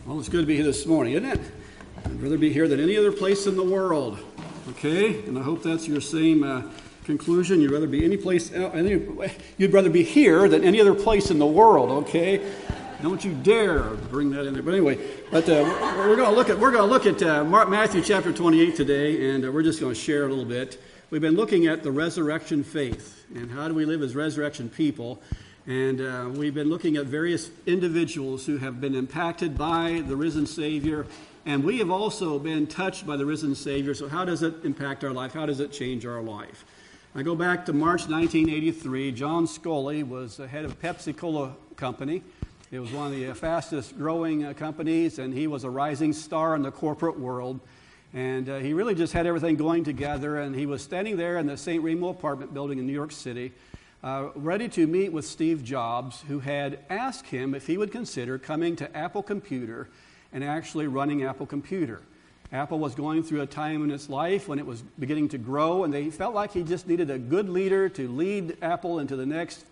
Well, it's good to be here this morning, isn't it? I'd rather be here than any other place in the world. Okay? And I hope that's your same conclusion. You'd rather be any place else, you'd rather be here than any other place in the world, okay? Don't you dare bring that in there. But anyway, we're going to look at Matthew chapter 28 today, and we're just going to share a little bit. We've been looking at the resurrection faith and how do we live as resurrection people. And we've been looking at various individuals who have been impacted by the risen Savior. And we have also been touched by the risen Savior. So how does it impact our life? How does it change our life? I go back to March 1983. John Scully was the head of Pepsi-Cola Company. It was one of the fastest growing companies, and he was a rising star in the corporate world. And he really just had everything going together. And he was standing there in the St. Remo apartment building in New York City, ready to meet with Steve Jobs, who had asked him if he would consider coming to Apple Computer and actually running Apple Computer. Apple was going through a time in its life when it was beginning to grow, and they felt like he just needed a good leader to lead Apple into the next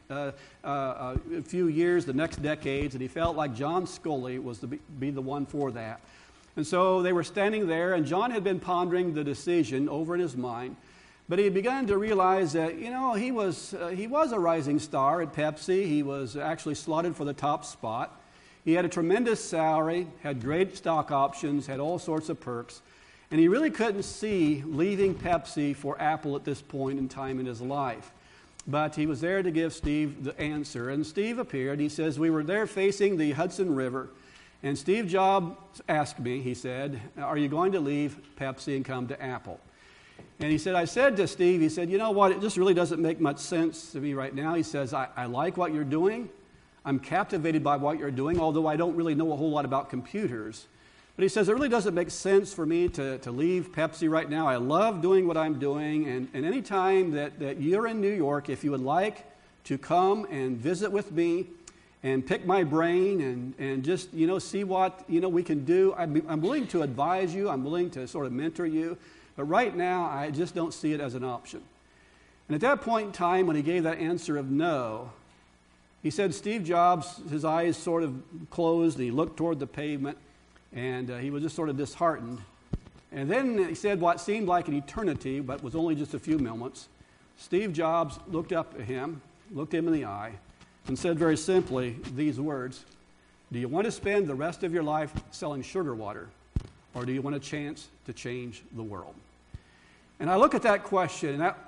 few years, the next decades, and he felt like John Scully was to be the one for that. And so they were standing there, and John had been pondering the decision over in his mind. But he began to realize that, he was a rising star at Pepsi. He was actually slotted for the top spot. He had a tremendous salary, had great stock options, had all sorts of perks. And he really couldn't see leaving Pepsi for Apple at this point in time in his life. But he was there to give Steve the answer. And Steve appeared. He says, we were there facing the Hudson River. And Steve Jobs asked me, he said, are you going to leave Pepsi and come to Apple? And he said, I said to Steve, he said, you know what, it just really doesn't make much sense to me right now. He says, I like what you're doing. I'm captivated by what you're doing, although I don't really know a whole lot about computers. But he says, it really doesn't make sense for me to leave Pepsi right now. I love doing what I'm doing. And any time that you're in New York, if you would like to come and visit with me and pick my brain and just, see what, we can do, I'm willing to advise you. I'm willing to sort of mentor you. But right now, I just don't see it as an option. And at that point in time, when he gave that answer of no, he said Steve Jobs, his eyes sort of closed, and he looked toward the pavement, and he was just sort of disheartened. And then he said what seemed like an eternity, but was only just a few moments. Steve Jobs looked up at him, looked him in the eye, and said very simply these words, do you want to spend the rest of your life selling sugar water, or do you want a chance to change the world? And I look at that question, and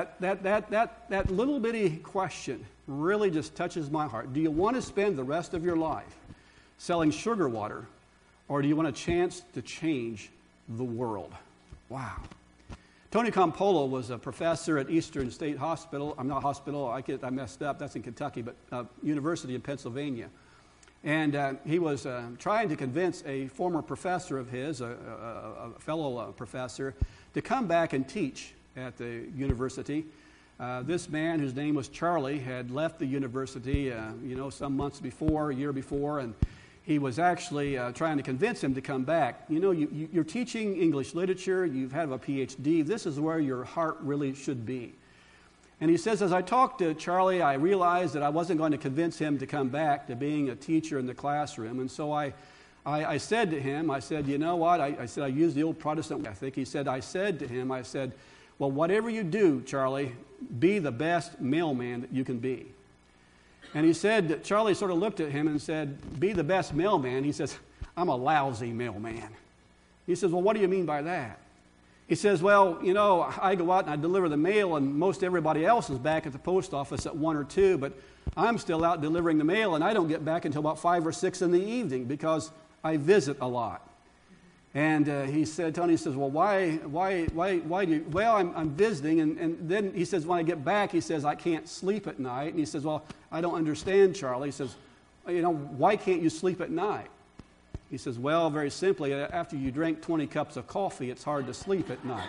that little bitty question really just touches my heart. Do you want to spend the rest of your life selling sugar water, or do you want a chance to change the world? Wow. Tony Campolo was a professor at Eastern State Hospital. I'm not hospital, I messed up, that's in Kentucky, but University of Pennsylvania. And he was trying to convince a former professor of his, a fellow professor, to come back and teach at the university. This man, whose name was Charlie, had left the university, some months before, a year before, and he was actually trying to convince him to come back. You're teaching English literature, you've had a PhD, this is where your heart really should be. And he says, as I talked to Charlie, I realized that I wasn't going to convince him to come back to being a teacher in the classroom. And so I said to him, I said, you know what? I said, I used the old Protestant ethic. He said, I said to him, well, whatever you do, Charlie, be the best mailman that you can be. And he said, Charlie sort of looked at him and said, be the best mailman. He says, I'm a lousy mailman. He says, well, what do you mean by that? He says, well, I go out and I deliver the mail, and most everybody else is back at the post office at 1 or 2, but I'm still out delivering the mail, and I don't get back until about 5 or 6 in the evening because I visit a lot. And Tony says, well, why do you, well, I'm visiting, and then he says, when I get back, he says, I can't sleep at night. And he says, well, I don't understand, Charlie. He says, why can't you sleep at night? He says, well, very simply, after you drink 20 cups of coffee, it's hard to sleep at night.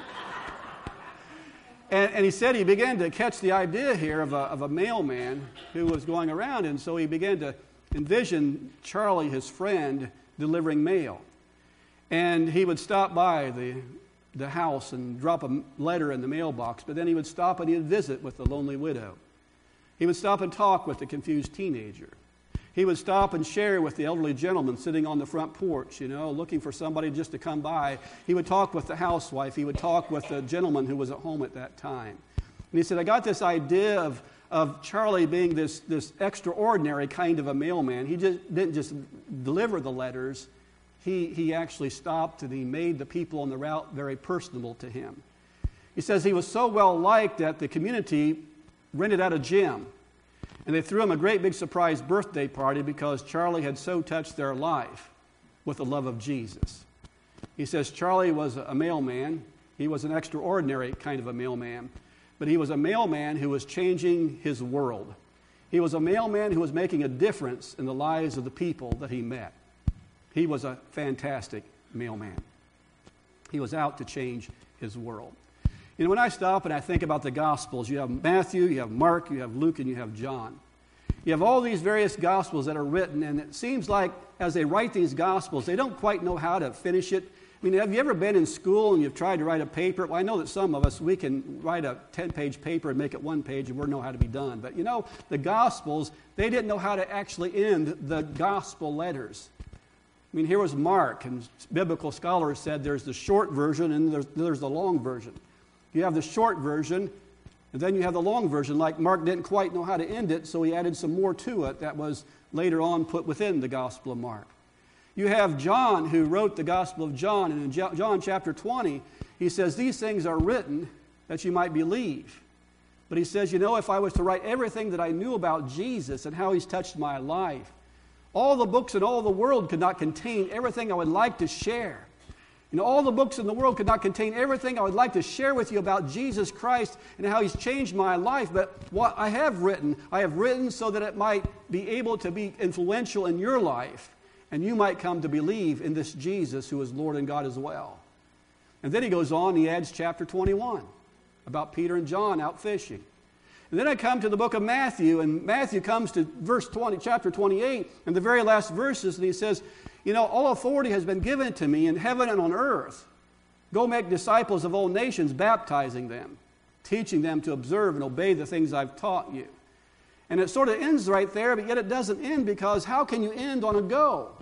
And he said he began to catch the idea here of a mailman who was going around, and so he began to envision Charlie, his friend, delivering mail. And he would stop by the house and drop a letter in the mailbox, but then he would stop and he would visit with the lonely widow. He would stop and talk with the confused teenager. He would stop and share with the elderly gentleman sitting on the front porch, looking for somebody just to come by. He would talk with the housewife. He would talk with the gentleman who was at home at that time. And he said, I got this idea of Charlie being this extraordinary kind of a mailman. He didn't just deliver the letters. He actually stopped and he made the people on the route very personable to him. He says he was so well liked that the community rented out a gym. And they threw him a great big surprise birthday party because Charlie had so touched their life with the love of Jesus. He says Charlie was a mailman. He was an extraordinary kind of a mailman. But he was a mailman who was changing his world. He was a mailman who was making a difference in the lives of the people that he met. He was a fantastic mailman. He was out to change his world. When I stop and I think about the Gospels, you have Matthew, you have Mark, you have Luke, and you have John. You have all these various Gospels that are written, and it seems like as they write these Gospels, they don't quite know how to finish it. Have you ever been in school and you've tried to write a paper? Well, I know that some of us, we can write a 10-page paper and make it one page and we know how to be done. But the Gospels, they didn't know how to actually end the Gospel letters. Here was Mark, and biblical scholars said there's the short version and there's the long version. You have the short version, and then you have the long version. Like Mark didn't quite know how to end it, so he added some more to it that was later on put within the Gospel of Mark. You have John, who wrote the Gospel of John, and in John chapter 20, he says, these things are written that you might believe. But he says, if I was to write everything that I knew about Jesus and how he's touched my life, all the books in all the world could not contain everything I would like to share. All the books in the world could not contain everything I would like to share with you about Jesus Christ and how he's changed my life. But what I have written so that it might be able to be influential in your life, and you might come to believe in this Jesus who is Lord and God as well. And then he goes on, he adds chapter 21 about Peter and John out fishing. And then I come to the book of Matthew, and Matthew comes to chapter 28, and the very last verses, and he says, all authority has been given to me in heaven and on earth. Go make disciples of all nations, baptizing them, teaching them to observe and obey the things I've taught you. And it sort of ends right there, but yet it doesn't end, because how can you end on a go?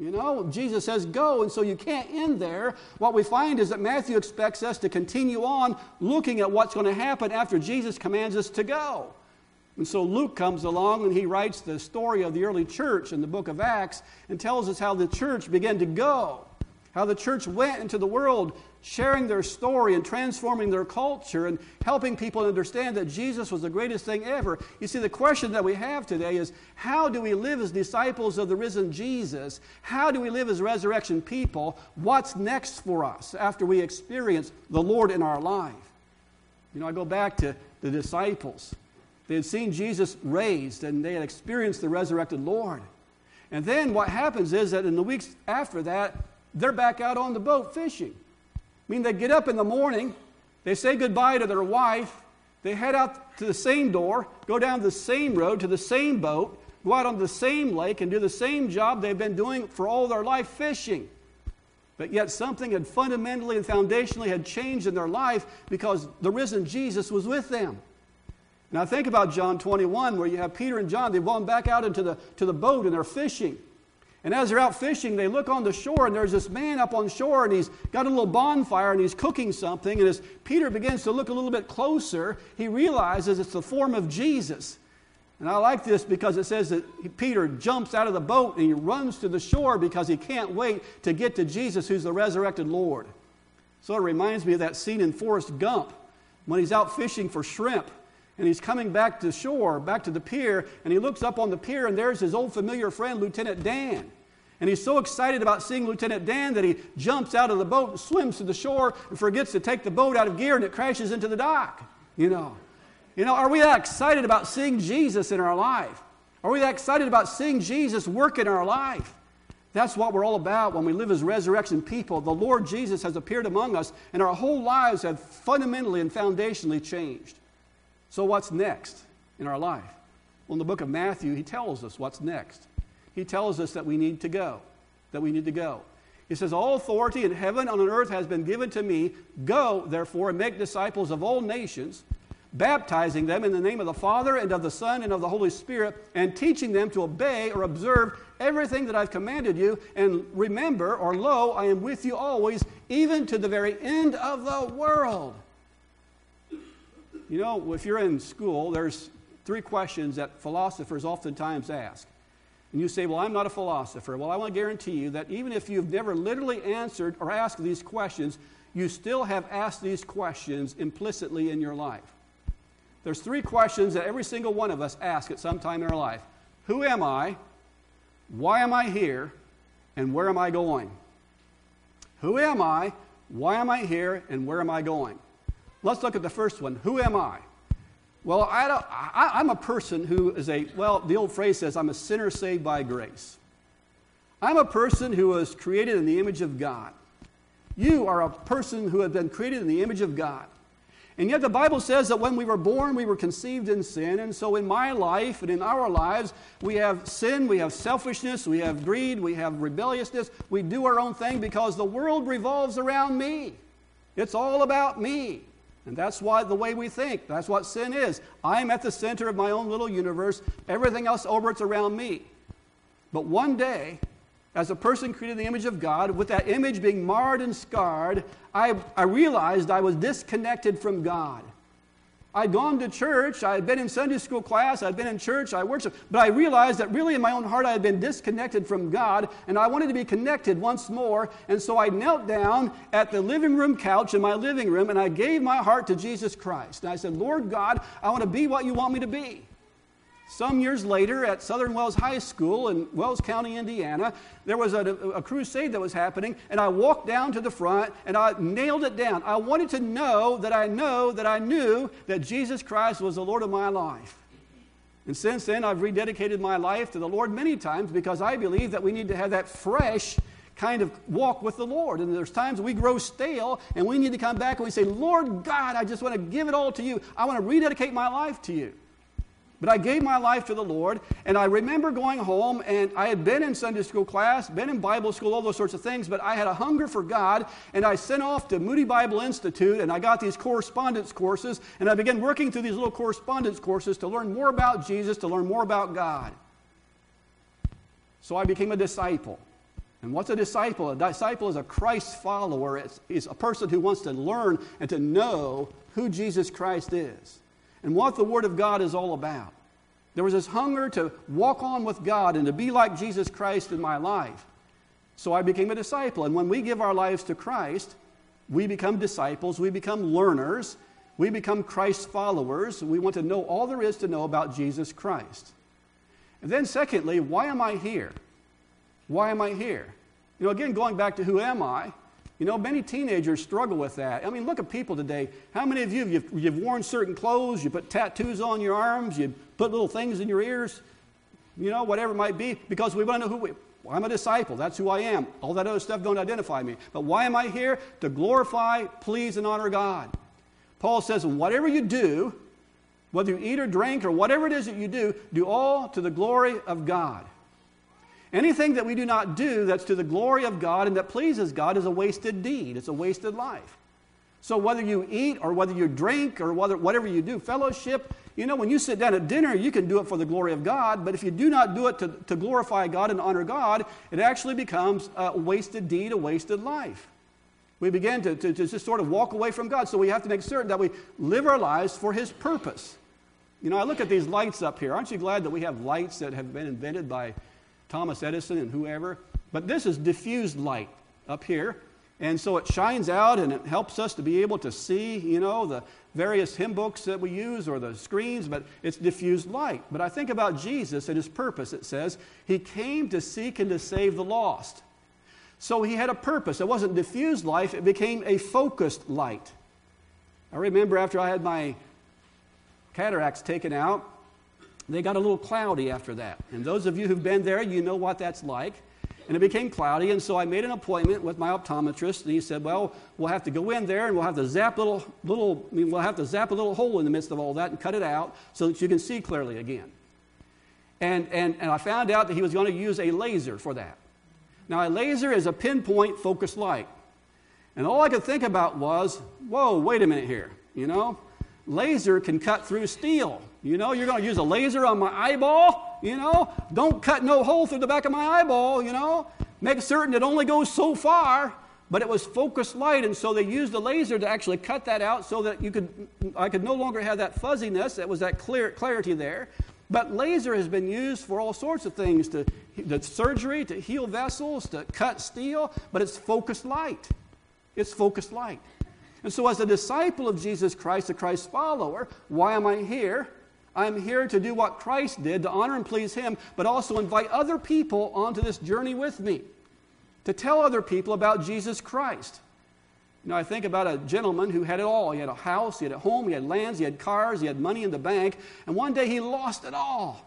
Jesus says go, and so you can't end there. What we find is that Matthew expects us to continue on looking at what's going to happen after Jesus commands us to go. And so Luke comes along and he writes the story of the early church in the book of Acts and tells us how the church began to go, how the church went into the world sharing their story and transforming their culture and helping people understand that Jesus was the greatest thing ever. You see, the question that we have today is, how do we live as disciples of the risen Jesus? How do we live as resurrection people? What's next for us after we experience the Lord in our life? I go back to the disciples. They had seen Jesus raised, and they had experienced the resurrected Lord. And then what happens is that in the weeks after that, they're back out on the boat fishing. They get up in the morning, they say goodbye to their wife, they head out to the same door, go down the same road to the same boat, go out on the same lake and do the same job they've been doing for all their life, fishing. But yet something had fundamentally and foundationally had changed in their life because the risen Jesus was with them. Now think about John 21, where you have Peter and John. They've gone back out into the boat and they're fishing. And as they're out fishing, they look on the shore, and there's this man up on shore, and he's got a little bonfire, and he's cooking something. And as Peter begins to look a little bit closer, he realizes it's the form of Jesus. And I like this because it says that Peter jumps out of the boat, and he runs to the shore because he can't wait to get to Jesus, who's the resurrected Lord. So it reminds me of that scene in Forrest Gump when he's out fishing for shrimp. And he's coming back to shore, back to the pier, and he looks up on the pier, and there's his old familiar friend, Lieutenant Dan. And he's so excited about seeing Lieutenant Dan that he jumps out of the boat and swims to the shore and forgets to take the boat out of gear, and it crashes into the dock. Are we that excited about seeing Jesus in our life? Are we that excited about seeing Jesus work in our life? That's what we're all about when we live as resurrection people. The Lord Jesus has appeared among us, and our whole lives have fundamentally and foundationally changed. So what's next in our life? Well, in the book of Matthew, he tells us what's next. He tells us that we need to go, He says, all authority in heaven and on earth has been given to me. Go, therefore, and make disciples of all nations, baptizing them in the name of the Father and of the Son and of the Holy Spirit, and teaching them to obey or observe everything that I've commanded you. And remember, or lo, I am with you always, even to the very end of the world. You know, if you're in school, there's 3 questions that philosophers oftentimes ask. And you say, well, I'm not a philosopher. Well, I want to guarantee you that even if you've never literally answered or asked these questions, you still have asked these questions implicitly in your life. There's 3 questions that every single one of us ask at some time in our life. Who am I? Why am I here? And where am I going? Who am I? Why am I here? And where am I going? Let's look at the first one. Who am I? Well, I'm a person who is the old phrase says, I'm a sinner saved by grace. I'm a person who was created in the image of God. You are a person who has been created in the image of God. And yet the Bible says that when we were born, we were conceived in sin. And so in my life and in our lives, we have sin, we have selfishness, we have greed, we have rebelliousness. We do our own thing because the world revolves around me. It's all about me. And that's why the way we think. That's what sin is. I'm at the center of my own little universe. Everything else orbits around me. But one day, as a person created in the image of God, with that image being marred and scarred, I realized I was disconnected from God. I'd gone to church, I had been in Sunday school class, I'd been in church, I worshiped, but I realized that really in my own heart I had been disconnected from God, and I wanted to be connected once more, and so I knelt down at the living room couch in my living room, and I gave my heart to Jesus Christ. And I said, Lord God, I want to be what you want me to be. Some years later at Southern Wells High School in Wells County, Indiana, there was a crusade that was happening, and I walked down to the front and I nailed it down. I wanted to know that I knew that Jesus Christ was the Lord of my life. And since then, I've rededicated my life to the Lord many times because I believe that we need to have that fresh kind of walk with the Lord. And there's times we grow stale and we need to come back and we say, Lord God, I just want to give it all to you. I want to rededicate my life to you. But I gave my life to the Lord, and I remember going home, and I had been in Sunday school class, been in Bible school, all those sorts of things, but I had a hunger for God, and I sent off to Moody Bible Institute, and I got these correspondence courses, and I began working through these little correspondence courses to learn more about Jesus, to learn more about God. So I became a disciple. And what's a disciple? A disciple is a Christ follower. It's a person who wants to learn and to know who Jesus Christ is and what the Word of God is all about. There was this hunger to walk on with God and to be like Jesus Christ in my life. So I became a disciple. And when we give our lives to Christ, we become disciples, we become learners, we become Christ followers. We want to know all there is to know about Jesus Christ. And then secondly, why am I here? Why am I here? You know, again, going back to who am I? You know, many teenagers struggle with that. I mean, look at people today. How many of you, you've worn certain clothes, you put tattoos on your arms, you put little things in your ears, you know, whatever it might be, because we want to know well, I'm a disciple. That's who I am. All that other stuff don't identify me. But why am I here? To glorify, please, and honor God. Paul says, whatever you do, whether you eat or drink or whatever it is that you do all to the glory of God. Anything that we do not do that's to the glory of God and that pleases God is a wasted deed. It's a wasted life. So whether you eat or whether you drink or whatever you do, fellowship, you know, when you sit down at dinner, you can do it for the glory of God, but if you do not do it to glorify God and honor God, it actually becomes a wasted deed, a wasted life. We begin to just sort of walk away from God, so we have to make certain that we live our lives for His purpose. You know, I look at these lights up here. Aren't you glad that we have lights that have been invented by Thomas Edison and whoever? But this is diffused light up here. And so it shines out and it helps us to be able to see, you know, the various hymn books that we use or the screens, but it's diffused light. But I think about Jesus and His purpose. It says, He came to seek and to save the lost. So He had a purpose. It wasn't diffused light, it became a focused light. I remember after I had my cataracts taken out, they got a little cloudy after that. And those of you who've been there, you know what that's like. And it became cloudy, and so I made an appointment with my optometrist, and he said, well, we'll have to go in there and we'll have to zap a little hole in the midst of all that and cut it out so that you can see clearly again. And I found out that he was going to use a laser for that. Now, a laser is a pinpoint focused light. And all I could think about was, whoa, wait a minute here, you know? laser can cut through steel. You're going to use a laser on my eyeball, Don't cut no hole through the back of my eyeball, Make certain it only goes so far. But it was focused light, and so they used a laser to actually cut that out so that I could no longer have that fuzziness. That was that clarity there. But laser has been used for all sorts of things, to surgery, to heal vessels, to cut steel, but it's focused light. It's focused light. And so as a disciple of Jesus Christ, a Christ follower, why am I here? I'm here to do what Christ did, to honor and please Him, but also invite other people onto this journey with me, to tell other people about Jesus Christ. I think about a gentleman who had it all. He had a house, he had a home, he had lands, he had cars, he had money in the bank, and one day he lost it all.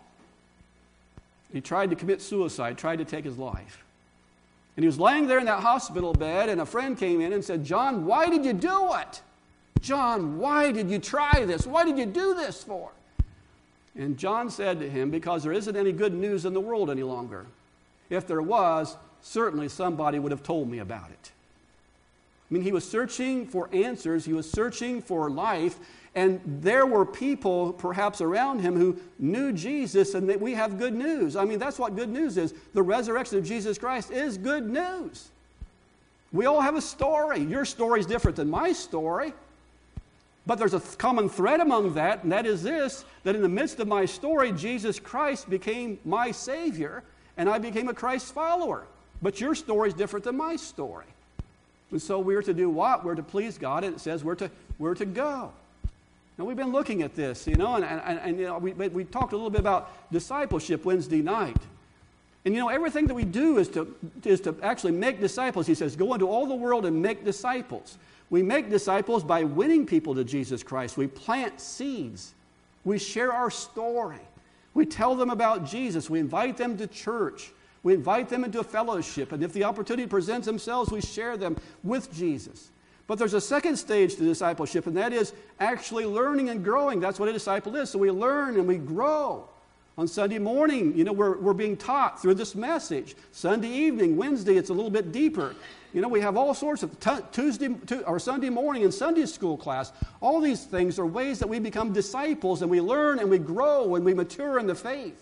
He tried to commit suicide, tried to take his life. And he was laying there in that hospital bed, and a friend came in and said, "John, why did you do it? John, why did you try this? Why did you do this for?" And John said to him, "Because there isn't any good news in the world any longer. If there was, certainly somebody would have told me about it." He was searching for answers. He was searching for life. And there were people perhaps around him who knew Jesus, and that we have good news. That's what good news is. The resurrection of Jesus Christ is good news. We all have a story. Your story is different than my story. But there's a common thread among that, and that is this, that in the midst of my story, Jesus Christ became my Savior, and I became a Christ follower. But your story is different than my story. And so we're to do what? We're to please God, and it says we're to go. Now, we've been looking at this, and we talked a little bit about discipleship Wednesday night. And everything that we do is to actually make disciples. He says, go into all the world and make disciples. We make disciples by winning people to Jesus Christ. We plant seeds. We share our story. We tell them about Jesus. We invite them to church. We invite them into a fellowship, and if the opportunity presents themselves, we share them with Jesus. But there's a second stage to discipleship, and that is actually learning and growing. That's what a disciple is. So we learn and we grow. On Sunday morning, we're being taught through this message. Sunday evening, Wednesday, it's a little bit deeper. We have all sorts of Sunday morning and Sunday school class. All these things are ways that we become disciples, and we learn and we grow and we mature in the faith.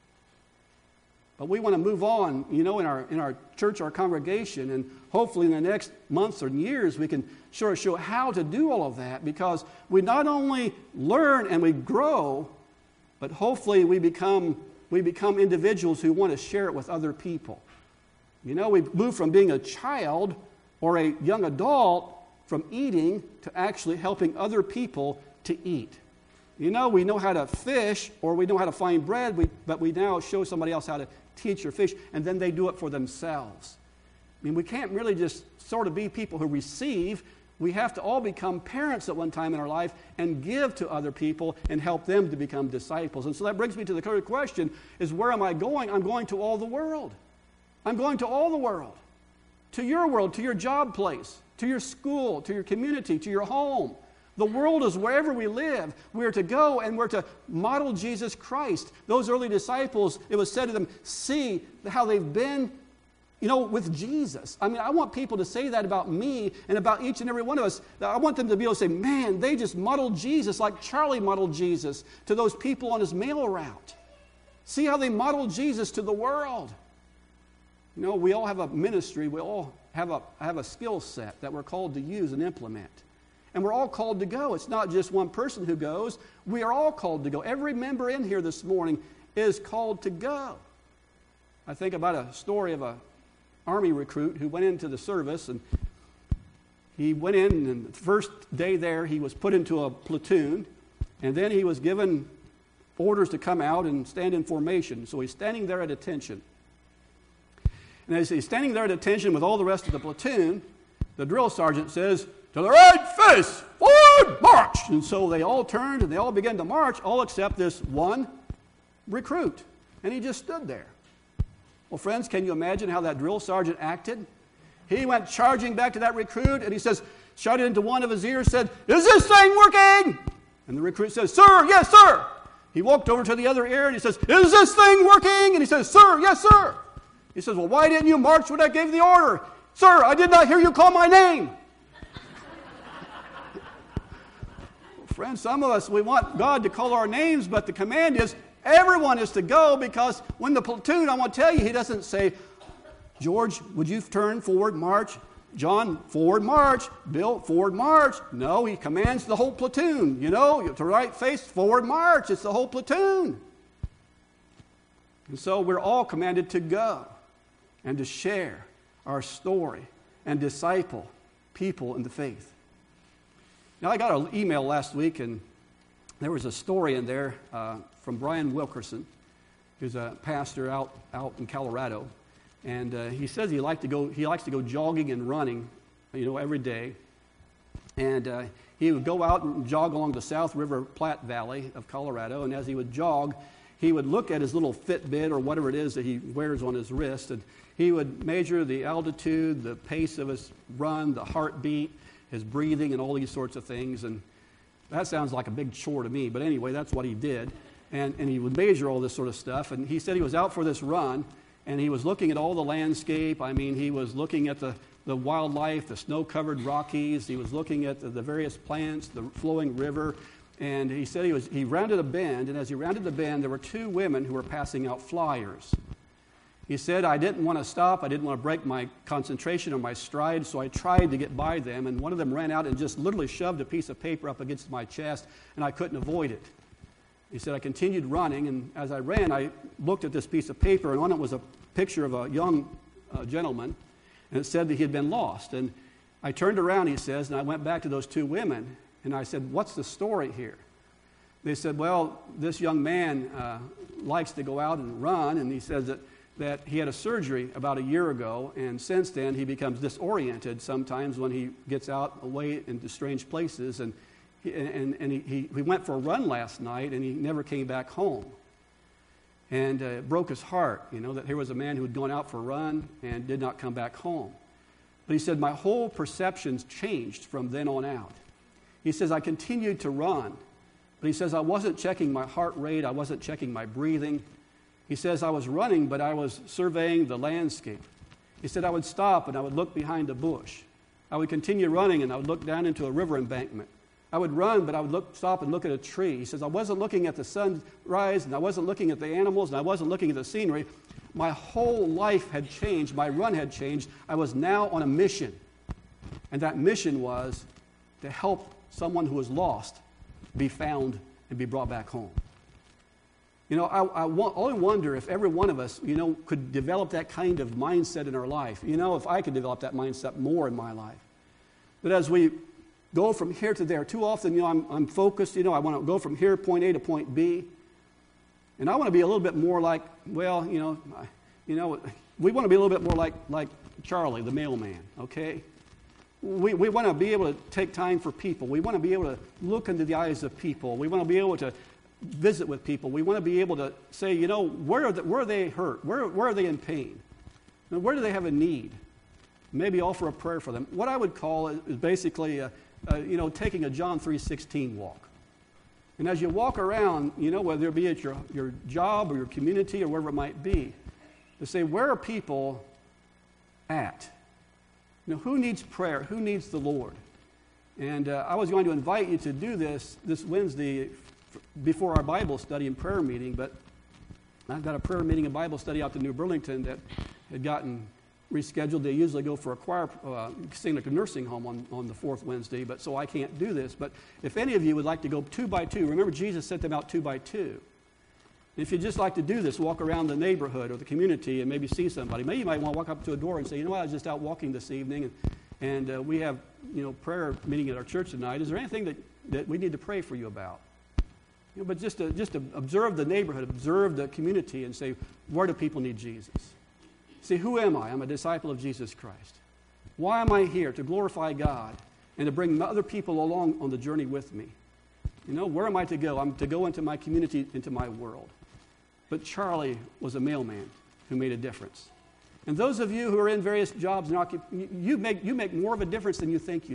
But we want to move on, in our church, our congregation, and hopefully in the next months or years we can show how to do all of that, because we not only learn and we grow, but hopefully we become individuals who want to share it with other people. We move from being a child or a young adult from eating to actually helping other people to eat. We know how to fish or we know how to find bread, but we now show somebody else how to teach or fish, and then they do it for themselves. We can't really just sort of be people who receive. We have to all become parents at one time in our life and give to other people and help them to become disciples. And so that brings me to the third question, is where am I going? I'm going to all the world. I'm going to all the world. To your world, to your job place, to your school, to your community, to your home. The world is wherever we live. We're to go and we're to model Jesus Christ. Those early disciples, it was said to them, see how they've been, with Jesus. I want people to say that about me and about each and every one of us. I want them to be able to say, man, they just modeled Jesus like Charlie modeled Jesus to those people on his mail route. See how they modeled Jesus to the world. We all have a ministry. We all have a skill set that we're called to use and implement. And we're all called to go. It's not just one person who goes. We are all called to go. Every member in here this morning is called to go. I think about a story of an Army recruit who went into the service, and he went in, and the first day there he was put into a platoon, and then he was given orders to come out and stand in formation. So he's standing there at attention. And as he's standing there at attention with all the rest of the platoon, the drill sergeant says, "To the right face, forward, march!" And so they all turned and they all began to march, all except this one recruit. And he just stood there. Well, friends, can you imagine how that drill sergeant acted? He went charging back to that recruit, and he says, shouted into one of his ears, said, "Is this thing working?" And the recruit says, "Sir, yes, sir." He walked over to the other ear, and he says, "Is this thing working?" And he says, "Sir, yes, sir." He says, "Well, why didn't you march when I gave the order?" "Sir, I did not hear you call my name." Friends, some of us, we want God to call our names, but the command is everyone is to go, because when the platoon, I want to tell you, he doesn't say, George, would you turn forward, march? John, forward, march. Bill, forward, march. No, he commands the whole platoon. To right face, forward, march. It's the whole platoon. And so we're all commanded to go and to share our story and disciple people in the faith. Now, I got an email last week, and there was a story in there from Brian Wilkerson, who's a pastor out in Colorado. And he says he likes to go jogging and running, every day. And he would go out and jog along the South River Platte Valley of Colorado. And as he would jog, he would look at his little Fitbit or whatever it is that he wears on his wrist. And he would measure the altitude, the pace of his run, the heartbeat, his breathing, and all these sorts of things. And that sounds like a big chore to me. But anyway, that's what he did. And he would measure all this sort of stuff. And he said he was out for this run. And he was looking at all the landscape. I mean, he was looking at the wildlife, the snow-covered Rockies. He was looking at the various plants, the flowing river. And he said he rounded a bend, and as he rounded the bend, there were two women who were passing out flyers. He said, I didn't want to stop. I didn't want to break my concentration or my stride, so I tried to get by them. And one of them ran out and just literally shoved a piece of paper up against my chest, and I couldn't avoid it. He said, I continued running, and as I ran, I looked at this piece of paper, and on it was a picture of a young gentleman, and it said that he had been lost. And I turned around, he says, and I went back to those two women, and I said, what's the story here? They said, well, this young man likes to go out and run, and he says that he had a surgery about a year ago, and since then he becomes disoriented sometimes when he gets out away into strange places, and he went for a run last night, and he never came back home. And it broke his heart, that here was a man who had gone out for a run and did not come back home. But he said, my whole perceptions changed from then on out. He says, I continued to run. But he says, I wasn't checking my heart rate. I wasn't checking my breathing. He says, I was running, but I was surveying the landscape. He said, I would stop and I would look behind a bush. I would continue running and I would look down into a river embankment. I would run, but I would stop and look at a tree. He says, I wasn't looking at the sunrise, and I wasn't looking at the animals, and I wasn't looking at the scenery. My whole life had changed. My run had changed. I was now on a mission. And that mission was to help someone who was lost be found and be brought back home. I only wonder if every one of us, could develop that kind of mindset in our life. If I could develop that mindset more in my life. But as we go from here to there, too often, I'm focused, I want to go from here, point A to point B. And I want to be a little bit more like, we want to be a little bit more like Charlie, the mailman, okay? We want to be able to take time for people. We want to be able to look into the eyes of people. We want to be able to visit with people. We want to be able to say, where are they hurt? Where are they in pain? Where do they have a need? Maybe offer a prayer for them. What I would call is basically taking a John 3:16 walk. And as you walk around, whether it be at your job or your community or wherever it might be, to say, where are people at? Who needs prayer? Who needs the Lord? And I was going to invite you to do this Wednesday before our Bible study and prayer meeting, but I've got a prayer meeting and Bible study out to New Burlington that had gotten rescheduled. They usually go for a choir, sing like a nursing home on the fourth Wednesday, but so I can't do this. But if any of you would like to go 2 by 2, remember Jesus sent them out 2 by 2. If you'd just like to do this, walk around the neighborhood or the community and maybe see somebody. Maybe you might want to walk up to a door and say, I was just out walking this evening and we have prayer meeting at our church tonight. Is there anything that we need to pray for you about? But just to observe the neighborhood, observe the community and say, where do people need Jesus? See, who am I? I'm a disciple of Jesus Christ. Why am I here? To glorify God and to bring other people along on the journey with me. Where am I to go? I'm to go into my community, into my world. But Charlie was a mailman who made a difference. And those of you who are in various jobs, you make more of a difference than you think you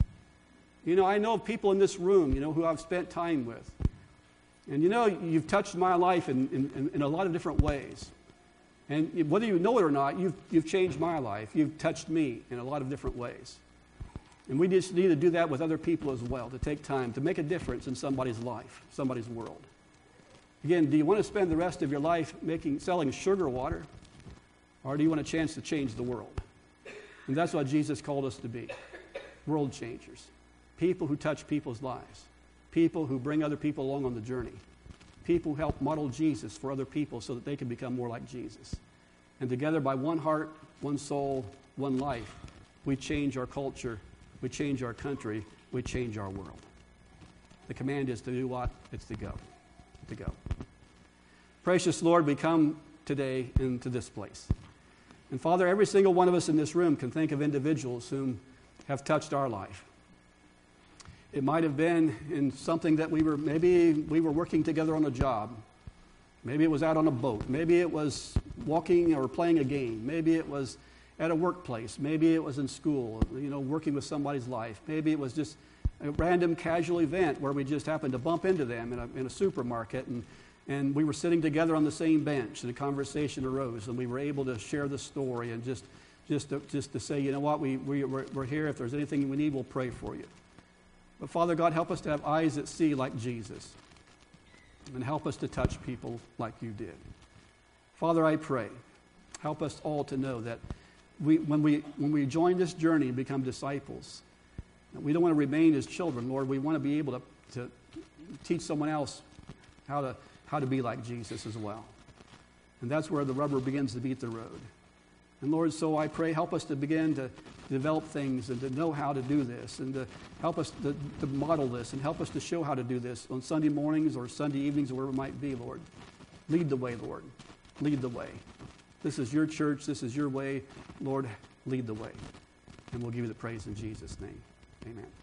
do. I know people in this room, who I've spent time with. And you've touched my life in a lot of different ways. And whether you know it or not, you've changed my life. You've touched me in a lot of different ways. And we just need to do that with other people as well, to take time to make a difference in somebody's life, somebody's world. Again, do you want to spend the rest of your life selling sugar water, or do you want a chance to change the world? And that's what Jesus called us to be, world changers, people who touch people's lives, people who bring other people along on the journey, people who help model Jesus for other people so that they can become more like Jesus. And together, by one heart, one soul, one life, we change our culture, we change our country, we change our world. The command is to do what? It's to go. To go. Precious Lord, we come today into this place. And Father, every single one of us in this room can think of individuals whom have touched our life. It might have been in something that maybe we were working together on a job. Maybe it was out on a boat. Maybe it was walking or playing a game. Maybe it was at a workplace. Maybe it was in school, working with somebody's life. Maybe it was just a random casual event where we just happened to bump into them in a supermarket, and we were sitting together on the same bench, and a conversation arose, and we were able to share the story and just to say, you know what, we're here. If there's anything we need, we'll pray for you. But Father God, help us to have eyes that see like Jesus, and help us to touch people like you did. Father, I pray, help us all to know that when we join this journey and become disciples, we don't want to remain as children, Lord. We want to be able to teach someone else how to be like Jesus as well. And that's where the rubber begins to meet the road. And Lord, so I pray, help us to begin to develop things and to know how to do this, and to help us to model this, and help us to show how to do this on Sunday mornings or Sunday evenings or wherever it might be, Lord. Lead the way, Lord. Lead the way. This is your church. This is your way. Lord, lead the way. And we'll give you the praise in Jesus' name. Amen.